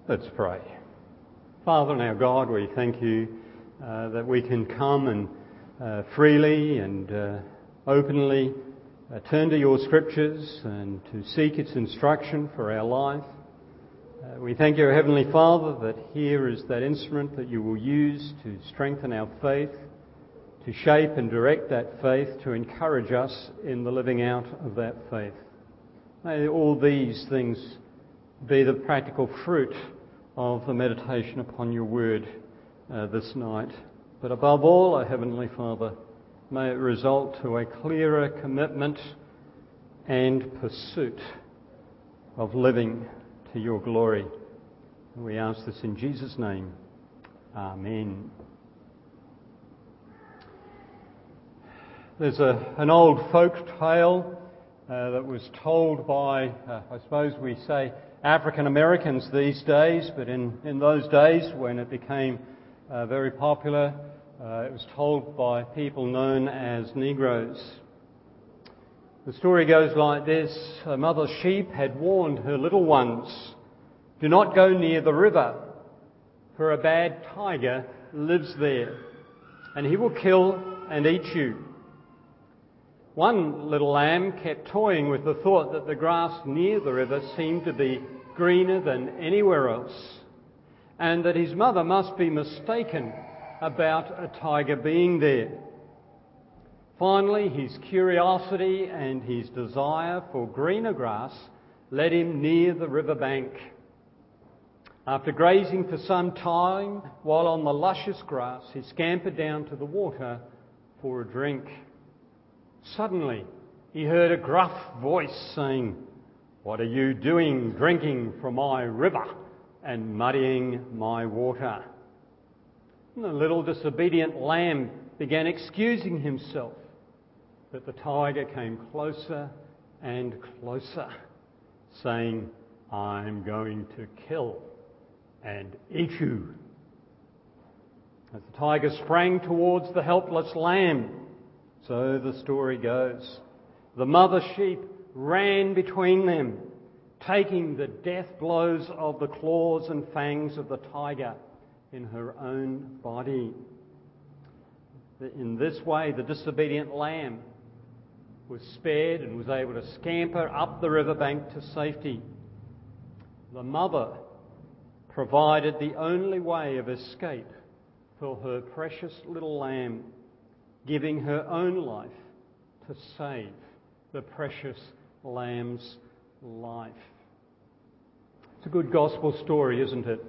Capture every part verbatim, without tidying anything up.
Let's pray. Father and our God, we thank you uh, that we can come and uh, freely and uh, openly uh, turn to your scriptures and to seek its instruction for our life. Uh, we thank you, Heavenly Father, that here is that instrument that you will use to strengthen our faith, to shape and direct that faith, to encourage us in the living out of that faith. May all these things be the practical fruit of the meditation upon your word uh, this night. But above all, our Heavenly Father, may it result to a clearer commitment and pursuit of living to your glory. We ask this in Jesus' name. Amen. There's a, an old folk tale uh, that was told by, uh, I suppose we say, African Americans these days, but in, in those days when it became uh, very popular, uh, it was told by people known as Negroes. The story goes like this. A mother sheep had warned her little ones, "Do not go near the river, for a bad tiger lives there, and he will kill and eat you." One little lamb kept toying with the thought that the grass near the river seemed to be greener than anywhere else, and that his mother must be mistaken about a tiger being there. Finally, his curiosity and his desire for greener grass led him near the riverbank. After grazing for some time while on the luscious grass, he scampered down to the water for a drink. Suddenly, he heard a gruff voice saying, "What are you doing drinking from my river and muddying my water?" And the little disobedient lamb began excusing himself, but the tiger came closer and closer, saying, "I'm going to kill and eat you." As the tiger sprang towards the helpless lamb, so the story goes, the mother sheep ran between them, taking the death blows of the claws and fangs of the tiger in her own body. In this way, the disobedient lamb was spared and was able to scamper up the riverbank to safety. The mother provided the only way of escape for her precious little lamb, giving her own life to save the precious lamb's life. It's a good gospel story, isn't it?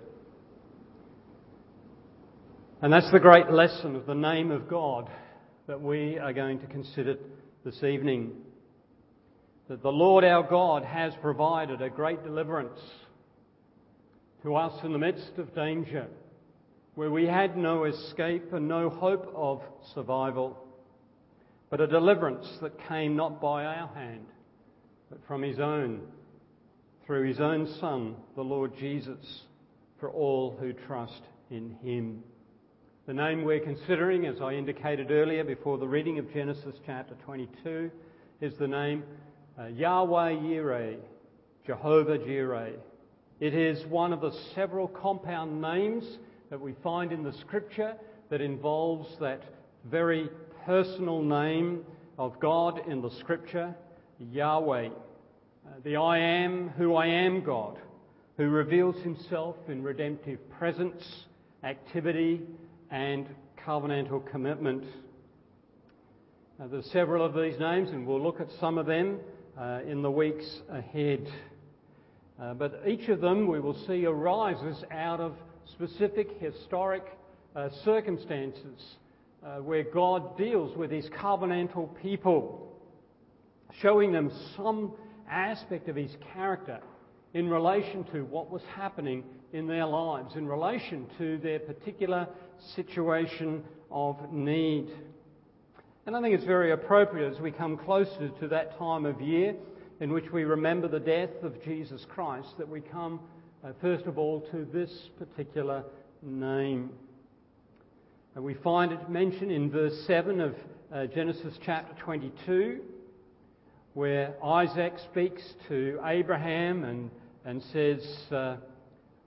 And that's the great lesson of the name of God that we are going to consider this evening. That the Lord our God has provided a great deliverance to us in the midst of danger, where we had no escape and no hope of survival, but a deliverance that came not by our hand, but from his own, through his own Son, the Lord Jesus, for all who trust in him. The name we're considering, as I indicated earlier before the reading of Genesis chapter twenty-two, is the name uh, Yahweh Yireh, Jehovah Jireh. It is one of the several compound names that we find in the Scripture that involves that very personal name of God in the Scripture, Yahweh, uh, the I am who I am God, who reveals himself in redemptive presence, activity and covenantal commitment. Uh, there's several of these names, and we'll look at some of them uh, in the weeks ahead. Uh, but each of them we will see arises out of specific historic uh, circumstances uh, where God deals with his covenantal people, showing them some aspect of his character in relation to what was happening in their lives, in relation to their particular situation of need. And I think it's very appropriate as we come closer to that time of year in which we remember the death of Jesus Christ, that we come uh, first of all to this particular name. And we find it mentioned in verse seven of uh, Genesis chapter twenty-two, where Isaac speaks to Abraham and, and says, uh,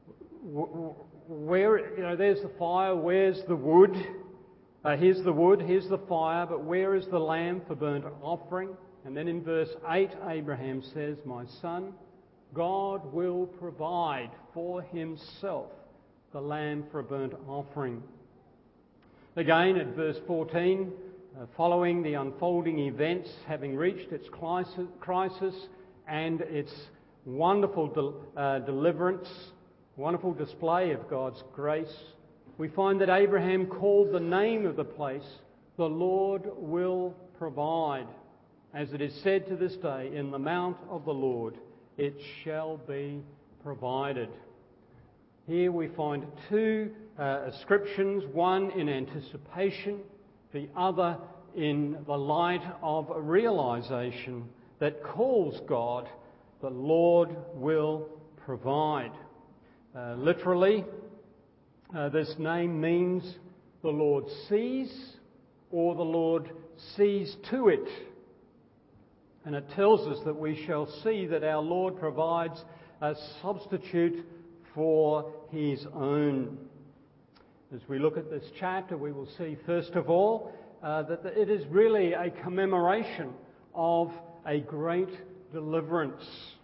where, you know, there's the fire, where's the wood? Uh, here's the wood, here's the fire, but where is the lamb for burnt offering? And then in verse eight, Abraham says, "My son, God will provide for himself the lamb for a burnt offering." Again, at verse fourteen, uh, following the unfolding events, having reached its crisis and its wonderful de- uh, deliverance, wonderful display of God's grace, we find that Abraham called the name of the place, "The Lord will provide." As it is said to this day, "In the mount of the Lord it shall be provided." Here we find two uh, ascriptions, one in anticipation, the other in the light of a realization that calls God, "The Lord will provide." Uh, literally, uh, this name means the Lord sees, or the Lord sees to it. And it tells us that we shall see that our Lord provides a substitute for his own. As we look at this chapter, we will see, first of all, uh, that it is really a commemoration of a great deliverance.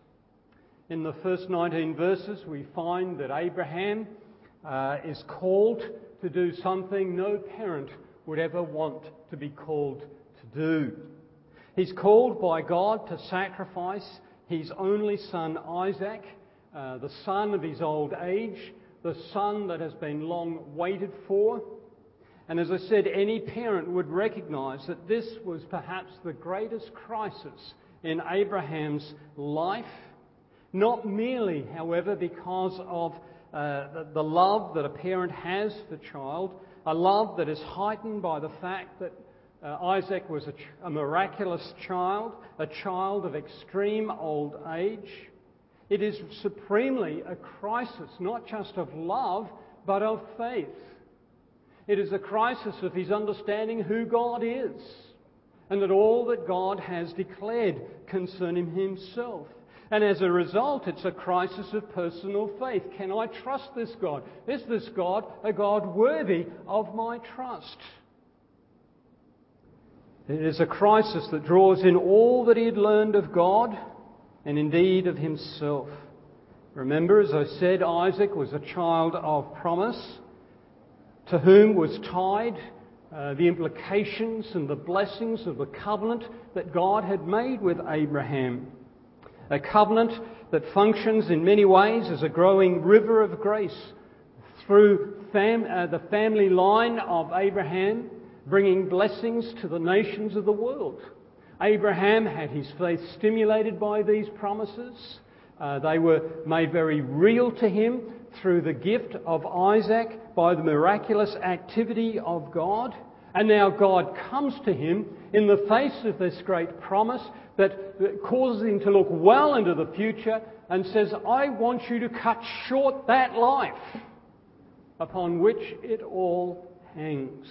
In the first nineteen verses, we find that Abraham uh, is called to do something no parent would ever want to be called to do. He's called by God to sacrifice his only son Isaac, uh, the son of his old age, the son that has been long waited for. And as I said, any parent would recognise that this was perhaps the greatest crisis in Abraham's life, not merely, however, because of uh, the love that a parent has for child, a love that is heightened by the fact that uh, Isaac was a, ch- a miraculous child, a child of extreme old age. It is supremely a crisis, not just of love, but of faith. It is a crisis of his understanding who God is, and that all that God has declared concerning himself. And as a result, it's a crisis of personal faith. Can I trust this God? Is this God a God worthy of my trust? It is a crisis that draws in all that he had learned of God and indeed of himself. Remember, as I said, Isaac was a child of promise, to whom was tied uh, the implications and the blessings of the covenant that God had made with Abraham. A covenant that functions in many ways as a growing river of grace through fam- uh, the family line of Abraham, bringing blessings to the nations of the world. Abraham had his faith stimulated by these promises. Uh, they were made very real to him through the gift of Isaac by the miraculous activity of God. And now God comes to him in the face of this great promise that, that causes him to look well into the future and says, "I want you to cut short that life upon which it all hangs."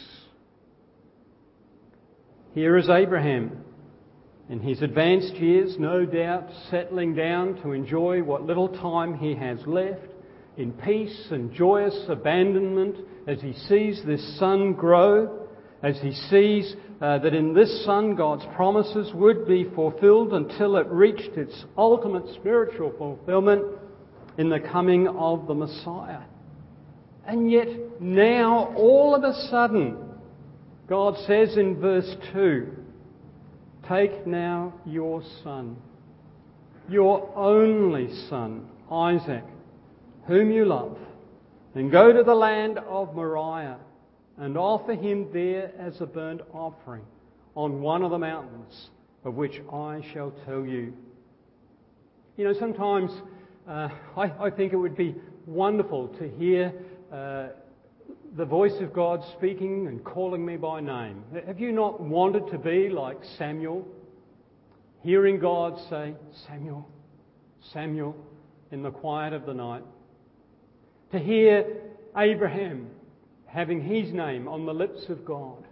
Here is Abraham, in his advanced years, no doubt settling down to enjoy what little time he has left in peace and joyous abandonment as he sees this son grow, as he sees uh, that in this son God's promises would be fulfilled until it reached its ultimate spiritual fulfillment in the coming of the Messiah. And yet now, all of a sudden, God says in verse two, "Take now your son, your only son, Isaac, whom you love, and go to the land of Moriah and offer him there as a burnt offering on one of the mountains of which I shall tell you." You know, sometimes uh, I, I think it would be wonderful to hear uh, the voice of God speaking and calling me by name. Have you not wanted to be like Samuel, hearing God say, "Samuel, Samuel," in the quiet of the night? To hear Abraham having his name on the lips of God.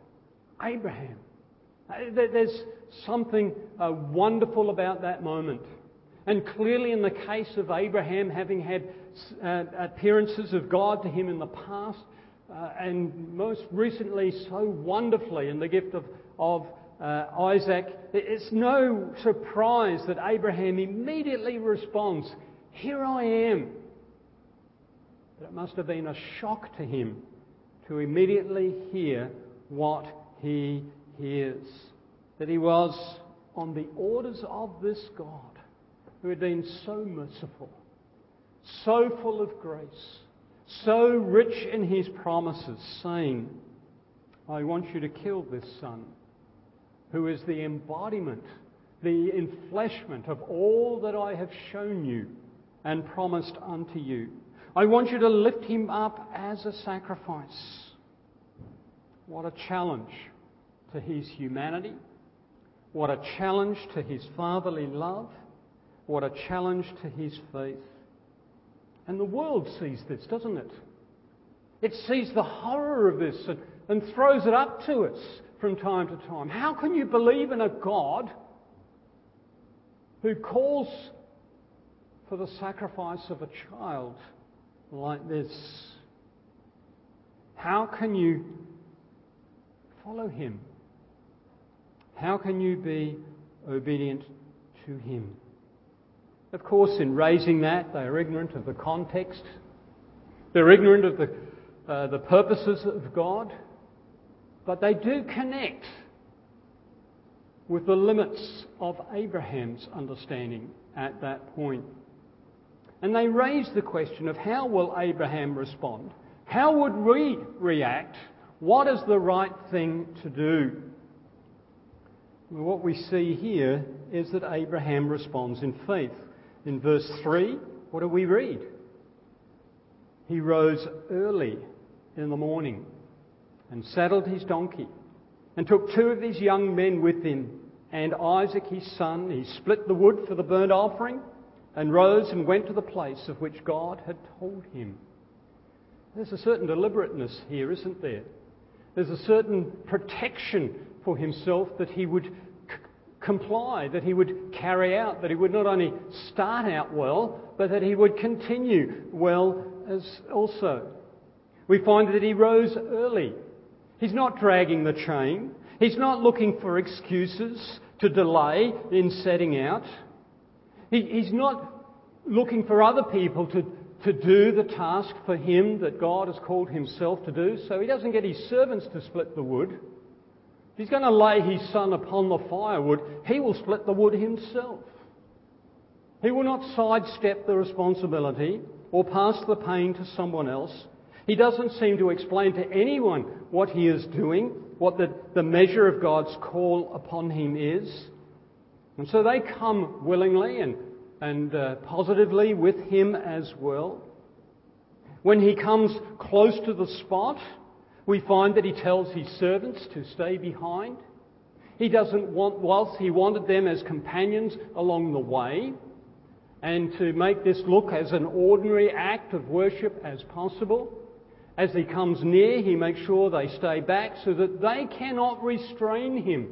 Abraham. There's something uh, wonderful about that moment. And clearly in the case of Abraham, having had uh, appearances of God to him in the past, uh, and most recently so wonderfully in the gift of, of uh, Isaac, it's no surprise that Abraham immediately responds, "Here I am." But it must have been a shock to him to immediately hear what he hears. That he was on the orders of this God who had been so merciful, so full of grace, so rich in his promises, saying, "I want you to kill this son, who is the embodiment, the enfleshment of all that I have shown you and promised unto you. I want you to lift him up as a sacrifice." What a challenge to his humanity. What a challenge to his fatherly love. What a challenge to his faith. And the world sees this, doesn't it? It sees the horror of this and, and throws it up to us from time to time. How can you believe in a God who calls for the sacrifice of a child like this? How can you follow him? How can you be obedient to him? Of course, in raising that, they are ignorant of the context. They're ignorant of the, uh, the purposes of God. But they do connect with the limits of Abraham's understanding at that point. And they raise the question of how will Abraham respond? How would we react? What is the right thing to do? Well, what we see here is that Abraham responds in faith. In verse three, what do we read? He rose early in the morning and saddled his donkey and took two of his young men with him and Isaac his son. He split the wood for the burnt offering and rose and went to the place of which God had told him. There's a certain deliberateness here, isn't there? There's a certain protection for himself that he would c- comply, that he would carry out, that he would not only start out well, but that he would continue well as also. We find that he rose early. He's not dragging the chain. He's not looking for excuses to delay in setting out. He, he's not looking for other people to, to do the task for him that God has called himself to do. So he doesn't get his servants to split the wood. If he's going to lay his son upon the firewood, he will split the wood himself. He will not sidestep the responsibility or pass the pain to someone else. He doesn't seem to explain to anyone what he is doing, what the, the measure of God's call upon him is. And so they come willingly and, and uh, positively with him as well. When he comes close to the spot, we find that he tells his servants to stay behind. He doesn't want, whilst he wanted them as companions along the way, and to make this look as an ordinary act of worship as possible, as he comes near, he makes sure they stay back so that they cannot restrain him,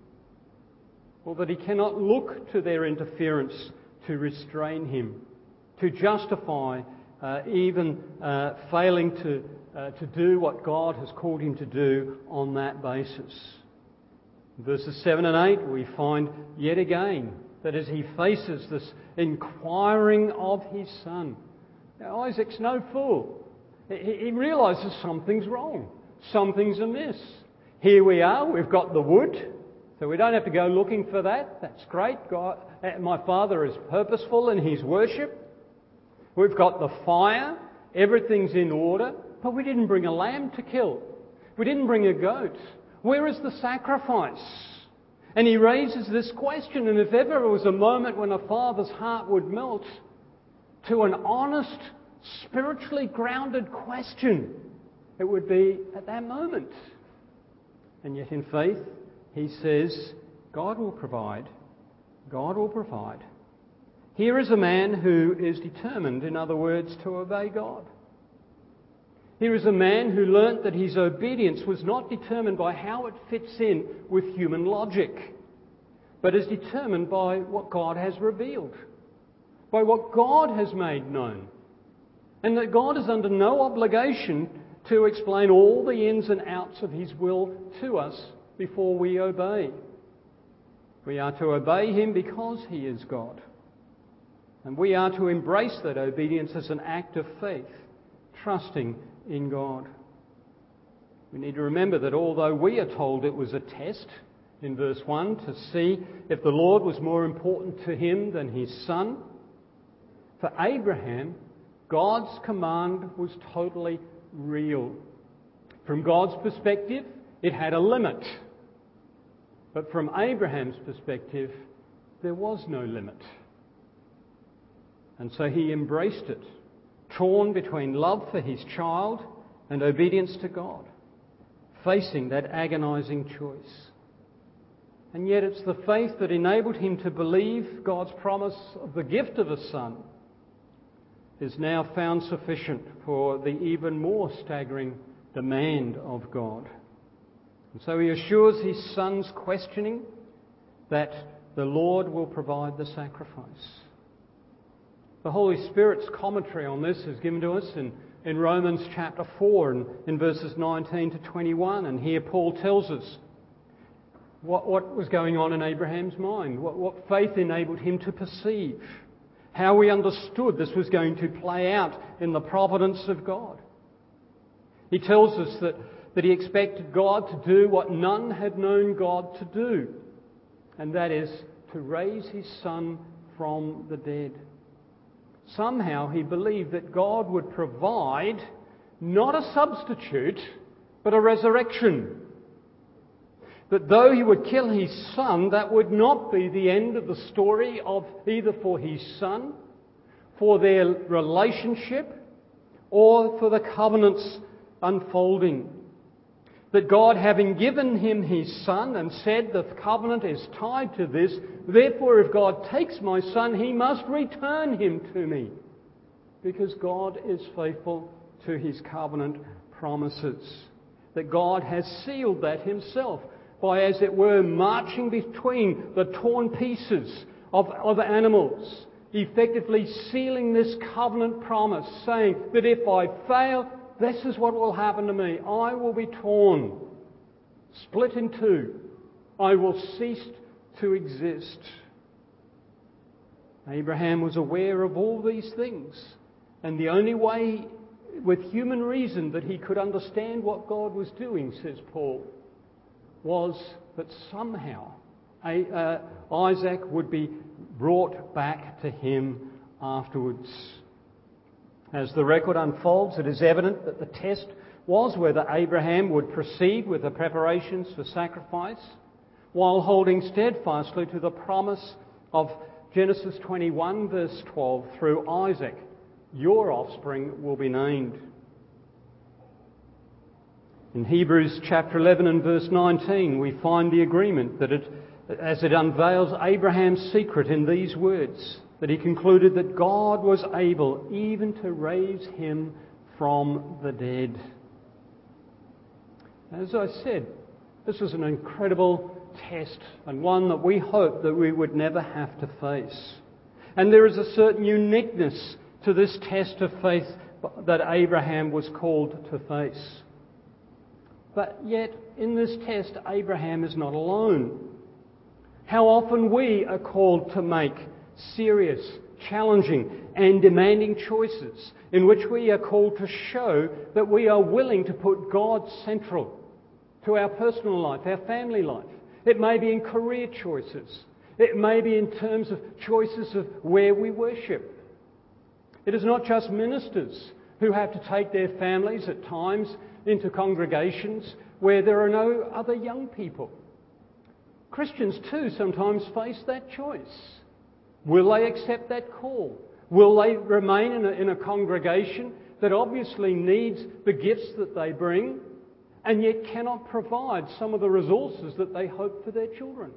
or that he cannot look to their interference to restrain him, to justify uh, even uh, failing to, uh, to do what God has called him to do on that basis. In verses seven and eight, we find yet again that as he faces this inquiring of his son, now Isaac's no fool. He realises something's wrong, something's amiss. Here we are, we've got the wood, so we don't have to go looking for that. That's great. God, my father is purposeful in his worship. We've got the fire, everything's in order, but we didn't bring a lamb to kill. We didn't bring a goat. Where is the sacrifice? And he raises this question, and if ever there was a moment when a father's heart would melt to an honest, spiritually grounded question, it would be at that moment. And yet in faith, he says, God will provide. God will provide. Here is a man who is determined, in other words, to obey God. Here is a man who learnt that his obedience was not determined by how it fits in with human logic, but is determined by what God has revealed. by what God has made known, and that God is under no obligation to explain all the ins and outs of His will to us before we obey. We are to obey Him because He is God. And we are to embrace that obedience as an act of faith, trusting in God. We need to remember that although we are told it was a test in verse one to see if the Lord was more important to him than his son, for Abraham, God's command was totally real. From God's perspective, it had a limit. But from Abraham's perspective, there was no limit. And so he embraced it, torn between love for his child and obedience to God, facing that agonising choice. And yet it's the faith that enabled him to believe God's promise of the gift of a son is now found sufficient for the even more staggering demand of God. And so he assures his son's questioning that the Lord will provide the sacrifice. The Holy Spirit's commentary on this is given to us in, in Romans chapter four and in verses nineteen to twenty-one. And here Paul tells us what, what was going on in Abraham's mind, what, what faith enabled him to perceive, how he understood this was going to play out in the providence of God. He tells us that, that he expected God to do what none had known God to do, and that is to raise his son from the dead. Somehow he believed that God would provide not a substitute, but a resurrection. That though he would kill his son, that would not be the end of the story of either for his son, for their relationship, or for the covenant's unfolding. That God, having given him his son and said the covenant is tied to this, therefore if God takes my son, he must return him to me. Because God is faithful to his covenant promises. That God has sealed that himself by, as it were, marching between the torn pieces of, of animals, effectively sealing this covenant promise, saying that if I fail, this is what will happen to me. I will be torn, split in two. I will cease to exist. Abraham was aware of all these things, and the only way with human reason that he could understand what God was doing, says Paul, was that somehow uh, Isaac would be brought back to him afterwards. As the record unfolds, it is evident that the test was whether Abraham would proceed with the preparations for sacrifice while holding steadfastly to the promise of Genesis twenty-one verse twelve through Isaac, your offspring will be named. In Hebrews chapter eleven and verse nineteen, we find the agreement that it, as it unveils Abraham's secret in these words, that he concluded that God was able even to raise him from the dead. As I said, this was an incredible test, and one that we hope that we would never have to face. And there is a certain uniqueness to this test of faith that Abraham was called to face. But yet, in this test, Abraham is not alone. How often we are called to make serious, challenging and demanding choices in which we are called to show that we are willing to put God central to our personal life, our family life. It may be in career choices. It may be in terms of choices of where we worship. It is not just ministers who have to take their families at times into congregations where there are no other young people. Christians too sometimes face that choice. Will they accept that call? Will they remain in a, in a congregation that obviously needs the gifts that they bring and yet cannot provide some of the resources that they hope for their children?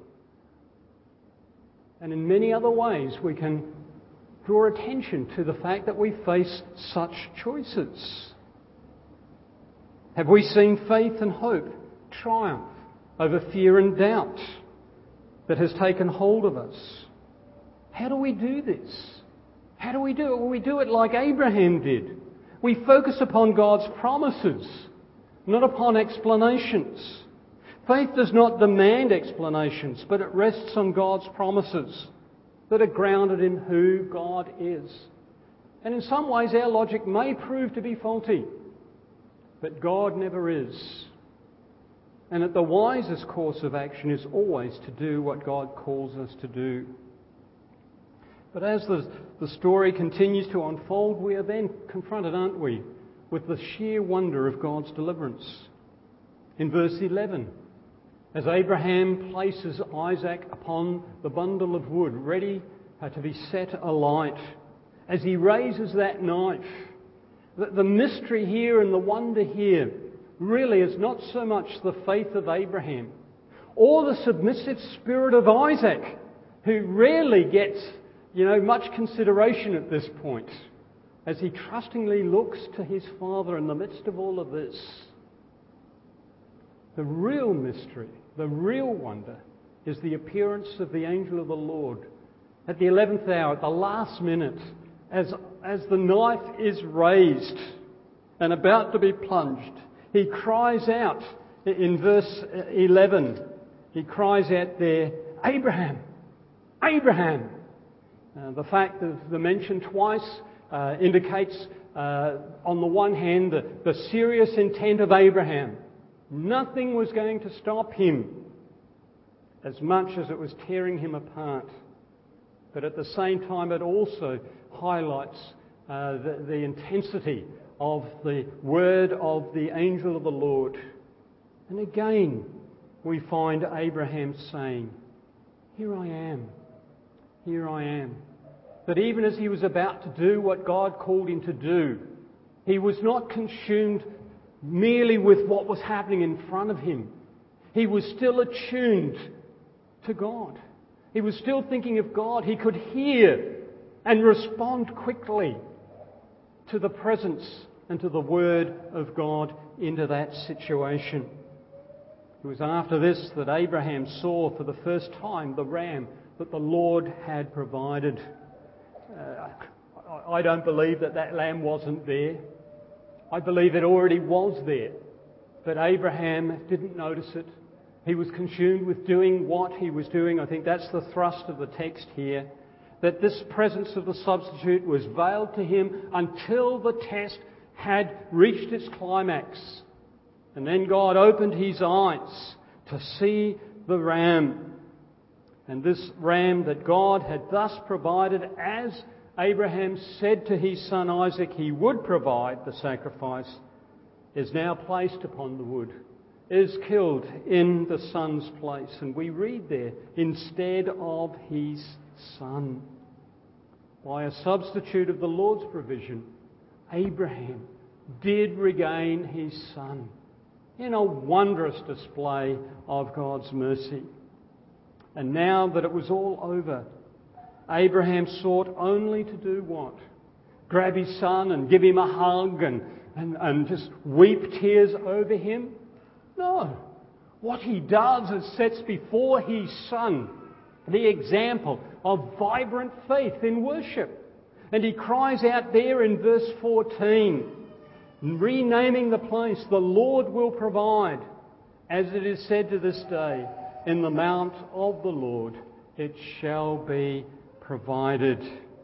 And in many other ways we can draw attention to the fact that we face such choices. Have we seen faith and hope triumph over fear and doubt that has taken hold of us? How do we do this? How do we do it? Well, we do it like Abraham did. We focus upon God's promises, not upon explanations. Faith does not demand explanations, but it rests on God's promises that are grounded in who God is. And in some ways our logic may prove to be faulty, but God never is. And that the wisest course of action is always to do what God calls us to do. But as the, the story continues to unfold, we are then confronted, aren't we, with the sheer wonder of God's deliverance. In verse eleven, as Abraham places Isaac upon the bundle of wood, ready uh, to be set alight, as he raises that knife, the, the mystery here and the wonder here really is not so much the faith of Abraham or the submissive spirit of Isaac, who rarely gets, you know, much consideration at this point, as he trustingly looks to his father in the midst of all of this. The real mystery, the real wonder, is the appearance of the angel of the Lord at the eleventh hour, at the last minute, as, as the knife is raised and about to be plunged. He cries out in verse eleven, he cries out there, Abraham, Abraham. Uh, the fact that the mention twice uh, indicates, uh, on the one hand, the, the serious intent of Abraham. Nothing was going to stop him as much as it was tearing him apart. But at the same time, it also highlights uh, the, the intensity of the word of the angel of the Lord. And again, we find Abraham saying, here I am, here I am. That even as he was about to do what God called him to do, he was not consumed merely with what was happening in front of him. He was still attuned to God. He was still thinking of God. He could hear and respond quickly to the presence and to the word of God into that situation. It was after this that Abraham saw for the first time the ram that the Lord had provided. Uh, I don't believe that that lamb wasn't there. I believe it already was there. But Abraham didn't notice it. He was consumed with doing what he was doing. I think that's the thrust of the text here. That this presence of the substitute was veiled to him until the test had reached its climax. And then God opened his eyes to see the ram. And this ram that God had thus provided, as Abraham said to his son Isaac he would provide the sacrifice, is now placed upon the wood, is killed in the son's place. And we read there, instead of his son. By a substitute of the Lord's provision, Abraham did regain his son in a wondrous display of God's mercy. And now that it was all over, Abraham sought only to do what? Grab his son and give him a hug and, and, and just weep tears over him? No. What he does is sets before his son the example of vibrant faith in worship. And he cries out there in verse fourteen, renaming the place, the Lord will provide, as it is said to this day, in the mount of the Lord it shall be provided.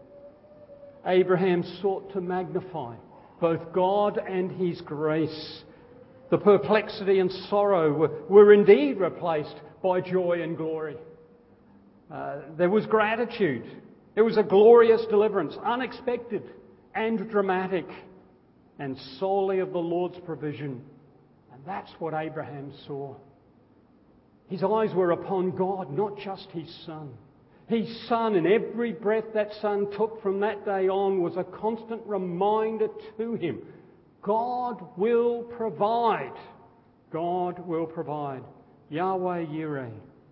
Abraham sought to magnify both God and his grace. The perplexity and sorrow were, were indeed replaced by joy and glory. Uh, there was gratitude. It was a glorious deliverance, unexpected and dramatic, and solely of the Lord's provision. And that's what Abraham saw. His eyes were upon God, not just his son. His son, and every breath that son took from that day on, was a constant reminder to him. God will provide. God will provide. Yahweh Yireh.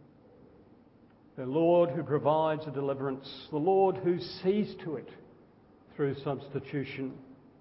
The Lord who provides a deliverance. The Lord who sees to it through substitution.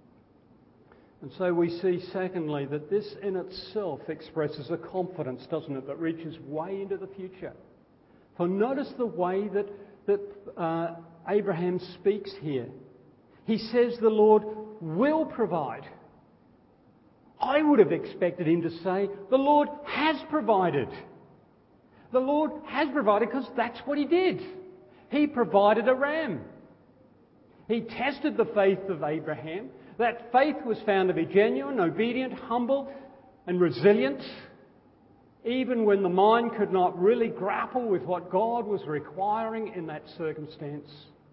And so we see, secondly, that this in itself expresses a confidence, doesn't it, that reaches way into the future. For notice the way that, that uh, Abraham speaks here. He says the Lord will provide. I would have expected him to say, the Lord has provided. The Lord has provided because that's what he did. He provided a ram. He tested the faith of Abraham. That faith was found to be genuine, obedient, humble, and resilient, even when the mind could not really grapple with what God was requiring in that circumstance.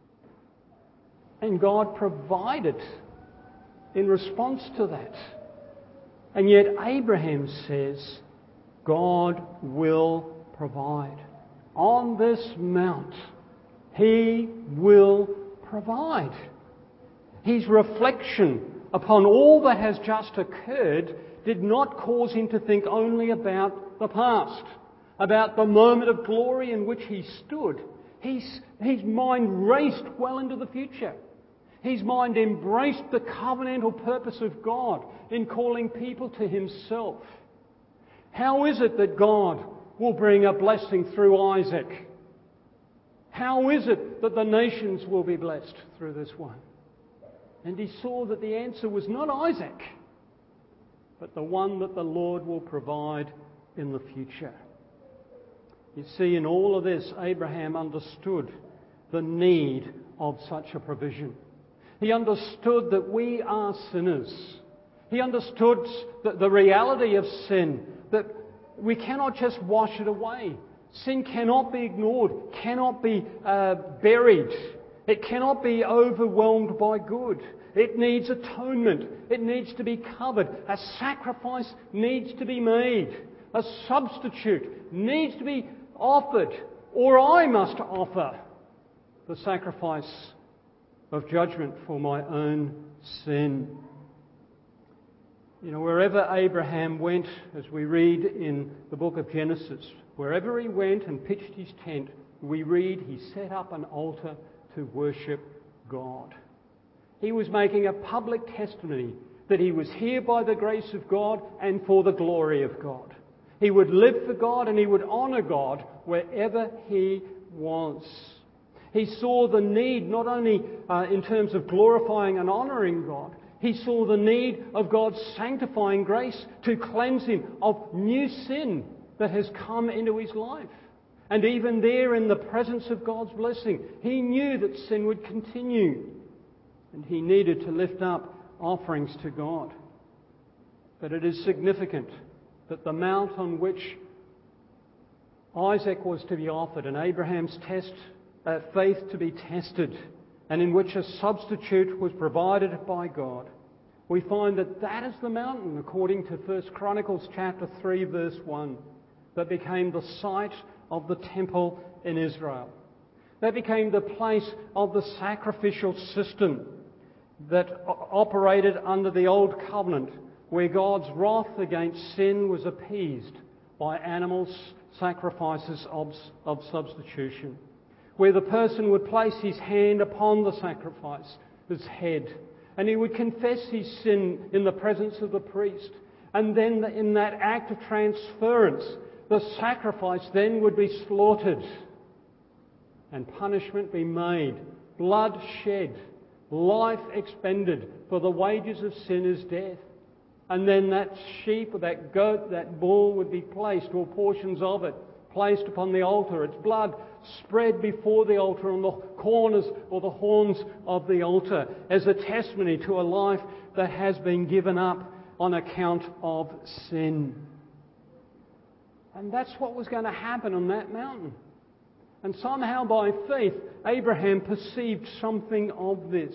And God provided in response to that. And yet Abraham says, God will provide. On this mount, he will provide. His reflection upon all that has just occurred did not cause him to think only about the past, about the moment of glory in which he stood. His, his mind raced well into the future. His mind embraced the covenantal purpose of God in calling people to himself. How is it that God will bring a blessing through Isaac? How is it that the nations will be blessed through this one? And he saw that the answer was not Isaac, but the one that the Lord will provide in the future. You see, in all of this, Abraham understood the need of such a provision. He understood that we are sinners. He understood the, the reality of sin, that we cannot just wash it away. Sin cannot be ignored, cannot be uh, buried. It cannot be overwhelmed by good. It needs atonement. It needs to be covered. A sacrifice needs to be made. A substitute needs to be offered, or I must offer the sacrifice of judgment for my own sin. You know, wherever Abraham went, as we read in the book of Genesis, wherever he went and pitched his tent, we read he set up an altar to worship God. He was making a public testimony that he was here by the grace of God and for the glory of God. He would live for God and he would honour God wherever he was. He saw the need not only uh, in terms of glorifying and honouring God, he saw the need of God's sanctifying grace to cleanse him of new sin that has come into his life. And even there, in the presence of God's blessing, he knew that sin would continue. And he needed to lift up offerings to God. But it is significant that the mount on which Isaac was to be offered and Abraham's test, uh, faith to be tested, and in which a substitute was provided by God, we find that that is the mountain, according to First Chronicles chapter three, verse one, that became the site of the temple in Israel. That became the place of the sacrificial system that operated under the Old Covenant, where God's wrath against sin was appeased by animals, sacrifices of, of substitution, where the person would place his hand upon the sacrifice, his head, and he would confess his sin in the presence of the priest. And then in that act of transference, the sacrifice then would be slaughtered and punishment be made, blood shed, life expended, for the wages of sin is death. And then that sheep or that goat, that bull would be placed, or portions of it, placed upon the altar. Its blood spread before the altar on the corners or the horns of the altar as a testimony to a life that has been given up on account of sin. And that's what was going to happen on that mountain. And somehow by faith, Abraham perceived something of this.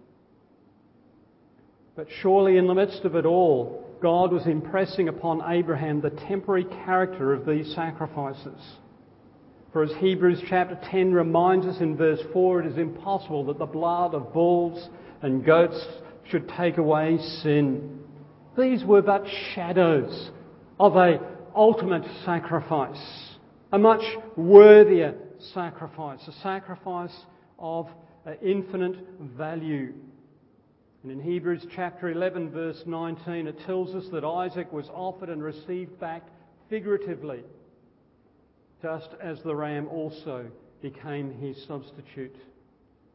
But surely in the midst of it all, God was impressing upon Abraham the temporary character of these sacrifices. For as Hebrews chapter ten reminds us in verse four, it is impossible that the blood of bulls and goats should take away sin. These were but shadows of an ultimate sacrifice, a much worthier sacrifice, a sacrifice of infinite value. And in Hebrews chapter eleven, verse nineteen, it tells us that Isaac was offered and received back figuratively, just as the ram also became his substitute.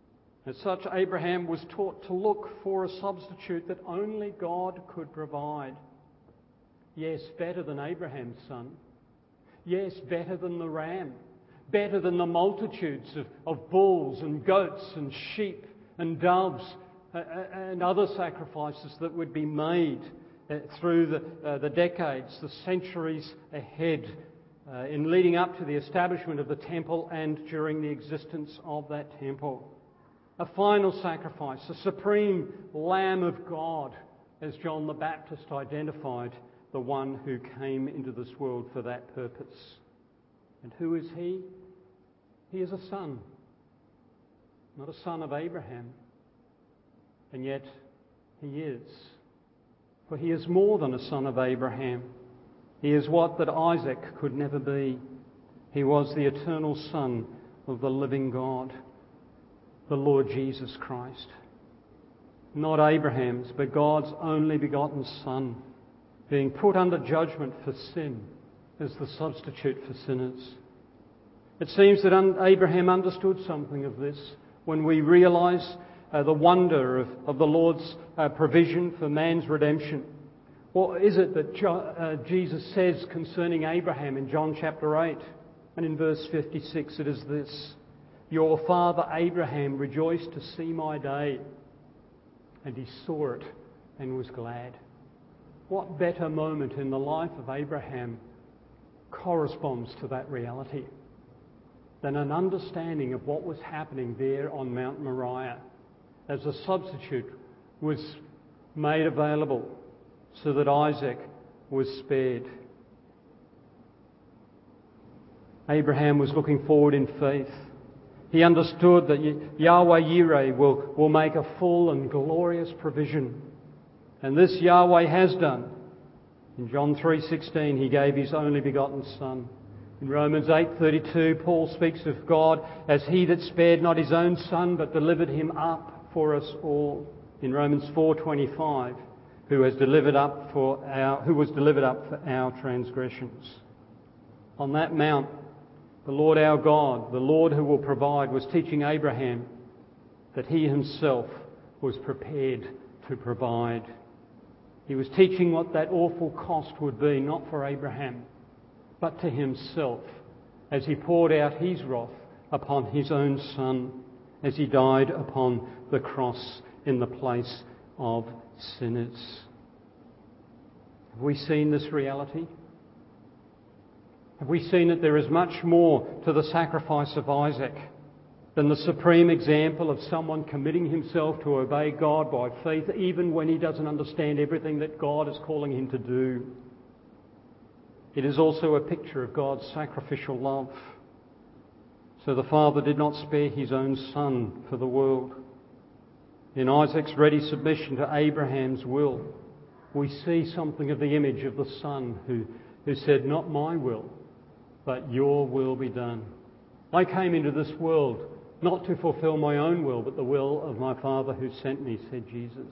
As such, Abraham was taught to look for a substitute that only God could provide. Yes, better than Abraham's son. Yes, better than the ram. Better than the multitudes of, of bulls and goats and sheep and doves uh, and other sacrifices that would be made uh, through the, uh, the decades, the centuries ahead, uh, in leading up to the establishment of the temple and during the existence of that temple. A final sacrifice, a supreme Lamb of God, as John the Baptist identified the one who came into this world for that purpose. And who is he? He is a son, not a son of Abraham. And yet he is. For he is more than a son of Abraham. He is what that Isaac could never be. He was the eternal Son of the living God, the Lord Jesus Christ. Not Abraham's, but God's only begotten Son, being put under judgment for sin as the substitute for sinners. It seems that Abraham understood something of this when we realise uh, the wonder of, of the Lord's uh, provision for man's redemption. What is it that jo- uh, Jesus says concerning Abraham in John chapter eight? And in verse fifty-six it is this: "Your father Abraham rejoiced to see my day, and he saw it and was glad." What better moment in the life of Abraham corresponds to that reality than an understanding of what was happening there on Mount Moriah as a substitute was made available so that Isaac was spared. Abraham was looking forward in faith. He understood that Yahweh Yireh will, will make a full and glorious provision. And this Yahweh has done. In John three sixteen, he gave his only begotten Son. In Romans eight thirty-two, Paul speaks of God as he that spared not his own Son, but delivered him up for us all. In Romans four twenty-five, who has delivered up for our, who was delivered up for our transgressions. On that mount, the Lord our God, the Lord who will provide, was teaching Abraham that he himself was prepared to provide. He was teaching what that awful cost would be, not for Abraham, but to himself, as he poured out his wrath upon his own Son, as he died upon the cross in the place of sinners. Have we seen this reality? Have we seen that there is much more to the sacrifice of Isaac than the supreme example of someone committing himself to obey God by faith, even when he doesn't understand everything that God is calling him to do? It is also a picture of God's sacrificial love. So the Father did not spare his own Son for the world. In Isaac's ready submission to Abraham's will, we see something of the image of the Son who, who said, "Not my will, but your will be done. I came into this world not to fulfill my own will, but the will of my Father who sent me," said Jesus.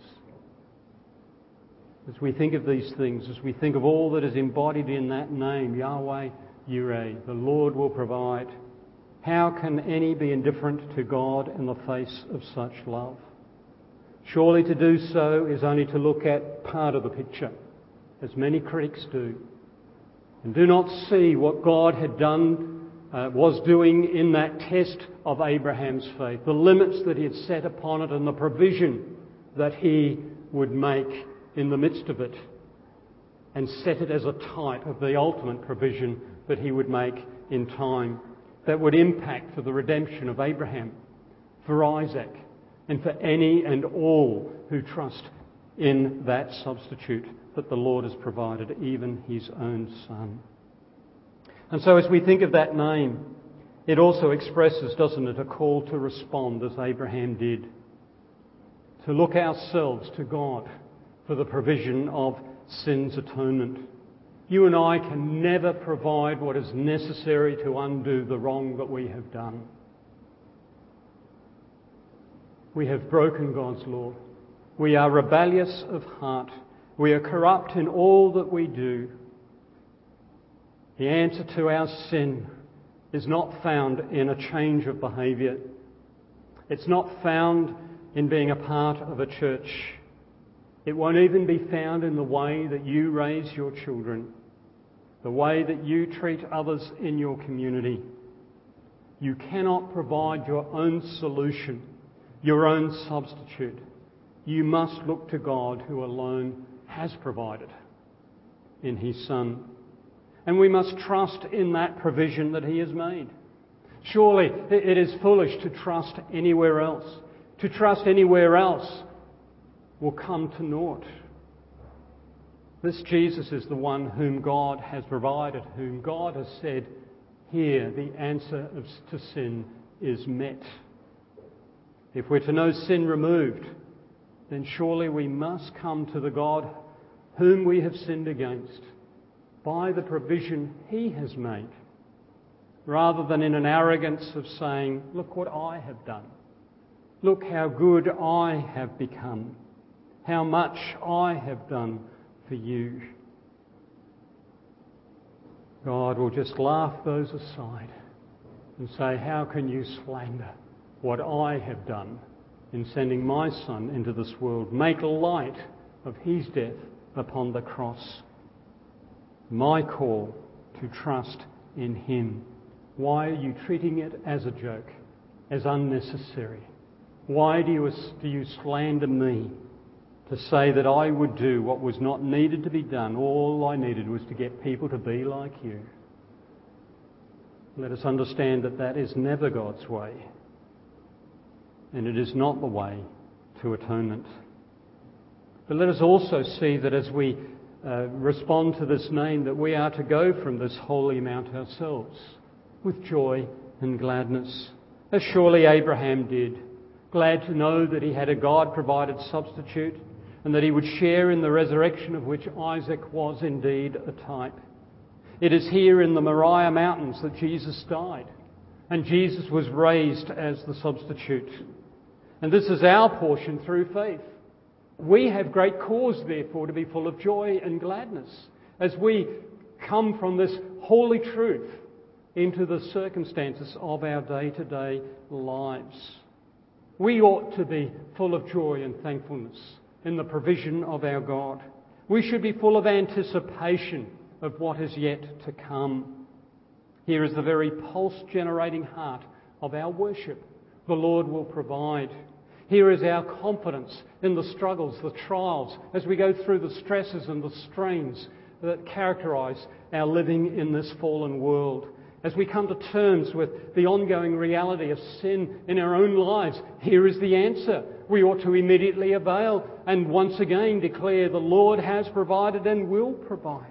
As we think of these things, as we think of all that is embodied in that name, Yahweh Yireh, the Lord will provide, how can any be indifferent to God in the face of such love? Surely to do so is only to look at part of the picture, as many critics do, and do not see what God had done, uh, was doing in that test of Abraham's faith, the limits that he had set upon it and the provision that he would make in the midst of it, and set it as a type of the ultimate provision that he would make in time that would impact for the redemption of Abraham, for Isaac, and for any and all who trust in that substitute that the Lord has provided, even his own Son. And so as we think of that name, it also expresses, doesn't it, a call to respond as Abraham did, to look ourselves to God for the provision of sin's atonement. You and I can never provide what is necessary to undo the wrong that we have done. We have broken God's law. We are rebellious of heart. We are corrupt in all that we do. The answer to our sin is not found in a change of behaviour. It's not found in being a part of a church. It won't even be found in the way that you raise your children, the way that you treat others in your community. You cannot provide your own solution, your own substitute. You must look to God, who alone has provided in His Son. And we must trust in that provision that He has made. Surely it is foolish to trust anywhere else. To trust anywhere else will come to naught. This Jesus is the one whom God has provided, whom God has said, here the answer to sin is met. If we're to know sin removed, then surely we must come to the God whom we have sinned against by the provision He has made, rather than in an arrogance of saying, look what I have done. Look how good I have become. How much I have done for you. God will just laugh those aside and say, how can you slander what I have done in sending my Son into this world? Make light of His death upon the cross. My call to trust in Him. Why are you treating it as a joke, as unnecessary? Why do you, do you slander me to say that I would do what was not needed to be done? All I needed was to get people to be like you. Let us understand that that is never God's way, and it is not the way to atonement. But let us also see that as we uh, respond to this name, that we are to go from this holy mount ourselves with joy and gladness, as surely Abraham did, glad to know that he had a God-provided substitute and that he would share in the resurrection of which Isaac was indeed a type. It is here in the Moriah Mountains that Jesus died, and Jesus was raised as the substitute. And this is our portion through faith. We have great cause, therefore, to be full of joy and gladness as we come from this holy truth into the circumstances of our day-to-day lives. We ought to be full of joy and thankfulness in the provision of our God. We should be full of anticipation of what is yet to come. Here is the very pulse-generating heart of our worship. The Lord will provide. Here is our confidence in the struggles, the trials, as we go through the stresses and the strains that characterise our living in this fallen world. As we come to terms with the ongoing reality of sin in our own lives, here is the answer. We ought to immediately avail and once again declare the Lord has provided and will provide.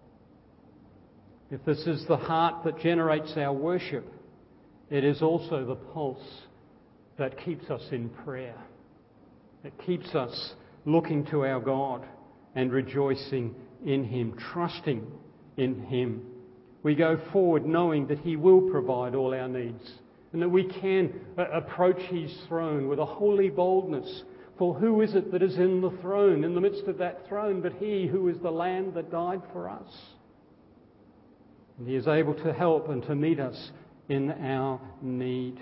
If this is the heart that generates our worship, it is also the pulse that keeps us in prayer. It keeps us looking to our God and rejoicing in Him, trusting in Him. We go forward knowing that He will provide all our needs and that we can uh, approach His throne with a holy boldness. For who is it that is in the throne, in the midst of that throne, but He who is the Lamb that died for us? And He is able to help and to meet us in our need.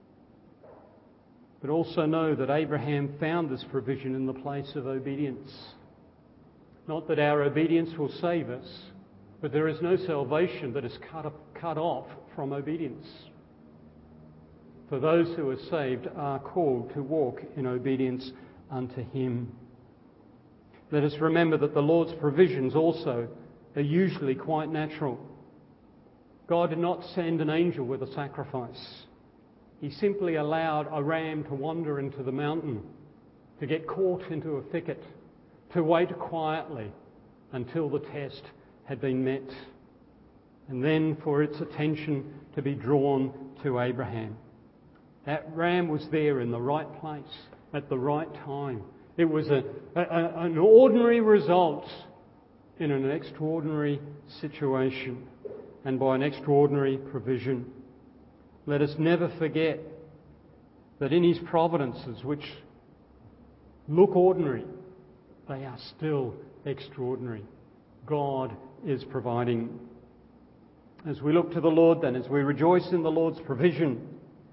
But also know that Abraham found this provision in the place of obedience. Not that our obedience will save us, but there is no salvation that is cut, cut off from obedience. For those who are saved are called to walk in obedience unto Him. Let us remember that the Lord's provisions also are usually quite natural. God did not send an angel with a sacrifice. He simply allowed a ram to wander into the mountain, to get caught into a thicket, to wait quietly until the test had been met, and then for its attention to be drawn to Abraham. That ram was there in the right place at the right time. It was a, a, an ordinary result in an extraordinary situation and by an extraordinary provision. Let us never forget that in His providences, which look ordinary, they are still extraordinary. God is providing. As we look to the Lord then, as we rejoice in the Lord's provision,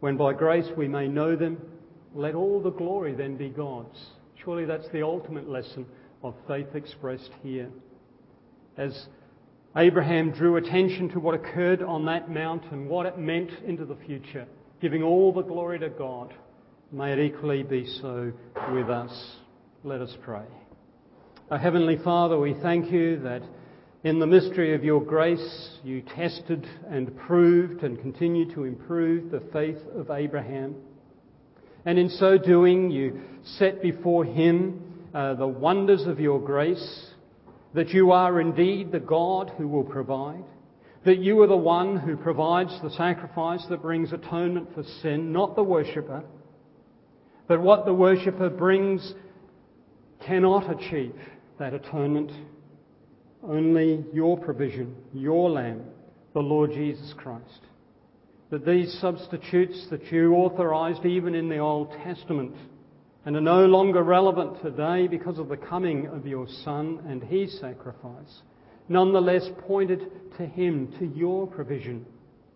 when by grace we may know them, let all the glory then be God's. Surely that's the ultimate lesson of faith expressed here. As Abraham drew attention to what occurred on that mountain, what it meant into the future, giving all the glory to God, may it equally be so with us. Let us pray. Our Heavenly Father, we thank you that in the mystery of your grace you tested and proved and continue to improve the faith of Abraham. And in so doing you set before him uh, the wonders of your grace, that you are indeed the God who will provide, that you are the one who provides the sacrifice that brings atonement for sin, not the worshipper, but what the worshipper brings cannot achieve that atonement. Only your provision, your Lamb, the Lord Jesus Christ. That these substitutes that you authorised even in the Old Testament and are no longer relevant today because of the coming of your Son and his sacrifice, nonetheless pointed to him, to your provision.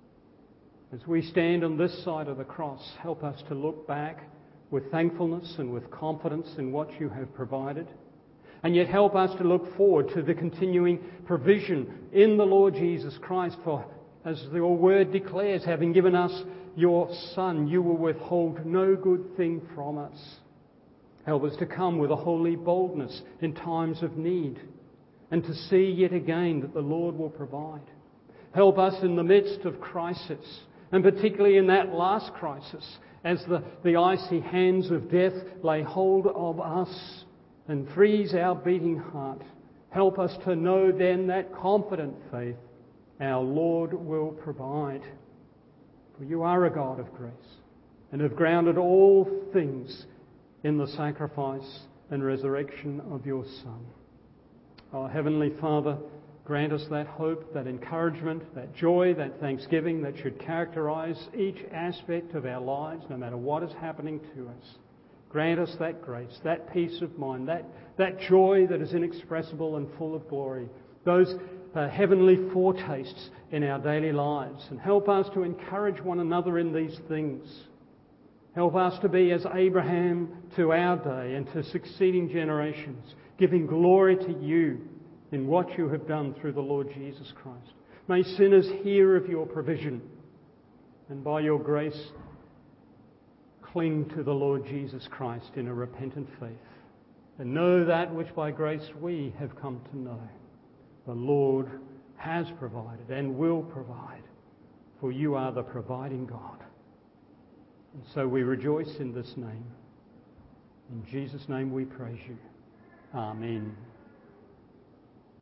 As we stand on this side of the cross, help us to look back with thankfulness and with confidence in what you have provided. And yet help us to look forward to the continuing provision in the Lord Jesus Christ. For, as your word declares, having given us your Son, you will withhold no good thing from us. Help us to come with a holy boldness in times of need and to see yet again that the Lord will provide. Help us in the midst of crisis, and particularly in that last crisis, as the, the icy hands of death lay hold of us and freeze our beating heart. Help us to know then that confident faith, our Lord will provide. For you are a God of grace and have grounded all things in the sacrifice and resurrection of your Son. Our Heavenly Father, grant us that hope, that encouragement, that joy, that thanksgiving that should characterise each aspect of our lives, no matter what is happening to us. Grant us that grace, that peace of mind, that, that joy that is inexpressible and full of glory, those uh, heavenly foretastes in our daily lives. And help us to encourage one another in these things. Help us to be as Abraham to our day and to succeeding generations, giving glory to you in what you have done through the Lord Jesus Christ. May sinners hear of your provision and by your grace cling to the Lord Jesus Christ in a repentant faith and know that which by grace we have come to know. The Lord has provided and will provide, for you are the providing God. And so we rejoice in this name. In Jesus' name we praise you. Amen.